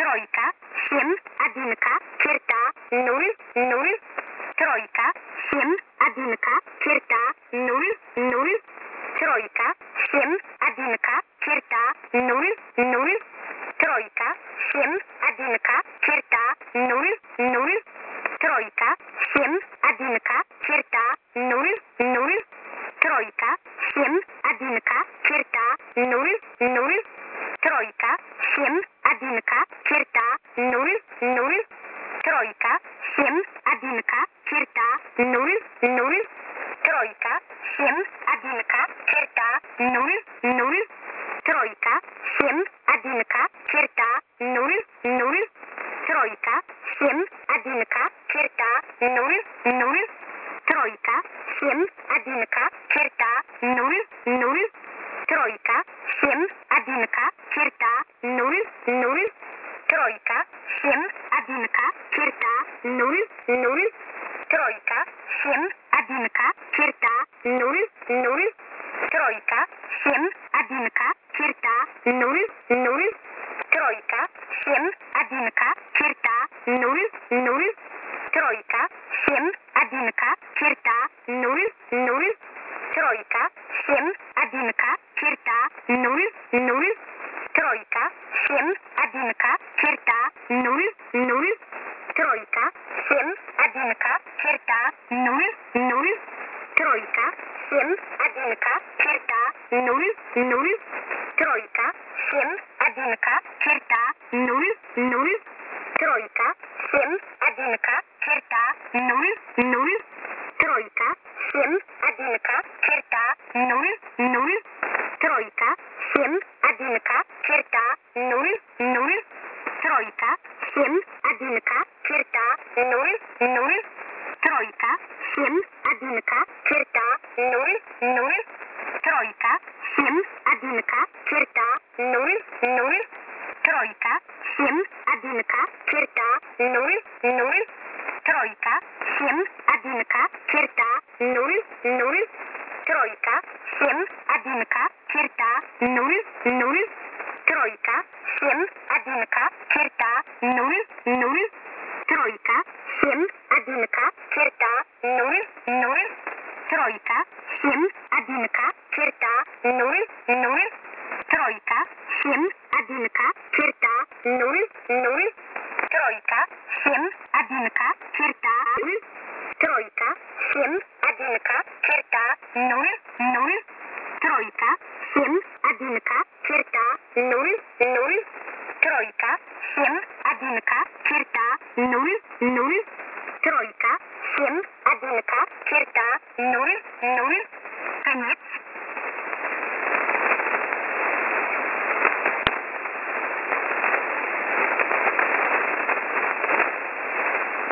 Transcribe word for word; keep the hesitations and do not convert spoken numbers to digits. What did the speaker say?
тройка, семь, одинка, черта, ноль, ноль, тройка, семь, одинка, черта, ноль, ноль, тройка, семь, одинка, черта, ноль, ноль, тройка, семь, одинка, черта, ноль, ноль, тройка, семь, одинка, черта, ноль, ноль, тройка, семь, одинка, черта, ноль, ноль, тройка, семь, одинка, черта, ноль, ноль, тройка, семь, одинка, черта, ноль, ноль, тройка, семь, одинка, черта, ноль, ноль, тройка, семь, одинка, черта, ноль, ноль, тройка, семь, одинка, черта, ноль, ноль, тройка, семь, одинка, черта, ноль, ноль, тройка, семь, одинка, черта, ноль, ноль, тройка, семь, одинка, черта, ноль, ноль, тройка, семь, одинка, черта, ноль, ноль, тройка, семь, одинка, черта, ноль, ноль, тройка, семь, одинка, черта, ноль, ноль, тройка, семь, одинка, черта, ноль, ноль, тройка, семь, одинка, черта, ноль, ноль, тройка, семь, одинка, черта, ноль, ноль, тройка, семь, одинка, черта, ноль, ноль, тройка, семь, одинка, черта, ноль, ноль, тройка, семь, одинка, черта, ноль, ноль, тройка, семь, одинка, черта, ноль, ноль, тройка, семь, одинка, черта, ноль, ноль, тройка, семь, одинка, черта, ноль, ноль, тройка, семь, одинка, черта, ноль, ноль, тройка, семь, одинка, черта, ноль, ноль, тройка, семь, одинка, черта, ноль, ноль, тройка, семь, одинка, черта, ноль, ноль, тройка, семь, одинка, черта, ноль, ноль, тройка, семь, одинка, черта, ноль, ноль, тройка, семь, одинка, черта, ноль, ноль, тройка, семь, одинка, черта, ноль, ноль, тройка, семь, одинка, черта, ноль, ноль, тройка, семь, одинка, черта, ноль, ноль, тройка, семь, одинка, черта, тройка, семь, одинка, черта, ноль, ноль, тройка, семь, одинка, черта, ноль, ноль, тройка, семь, одинка, черта, ноль, ноль, тройка, семь, одинка, черта, ноль, ноль,